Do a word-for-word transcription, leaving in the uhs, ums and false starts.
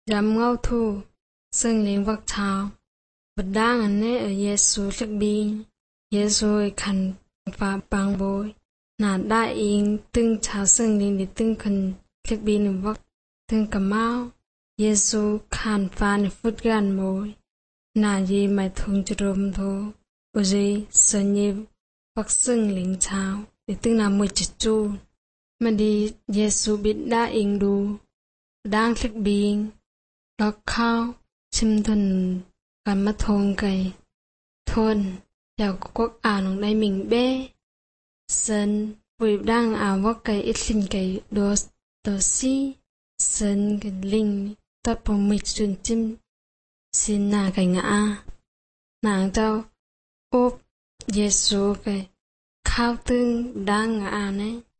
Dám ngâu thu, sưng lính vắc thảo. Bật đang anh nế ở Giê-xu lực bin. Giê-xu khăn phá băng bối. Nà đa yên từng chào sưng lính đi từng khăn lực bin vắc từng cầm mau. Giê-xu khăn phá nì phút gan bối. Nà dì mày thùng cho rôm thô. Ồ dì sơn nhì vắc sưng lính chào. Đi từng nà mùi chít chù. Mà đi Giê-xu biết đa yên đu. Đang lực bin. Lọc khao. Chim thuần gần mất thôn cây. Thôn. Chào quốc ảo nông đây mình bê. Sơn. Vì đang ảo vóc cây ít linh cây đồ đồ xí. Sơn cái linh. Tốt bộ mịch dùn chim. Xin nà cây ngã. Nàng cháu. Ốp. Giê-xu cây. Khao tương đang ngã này.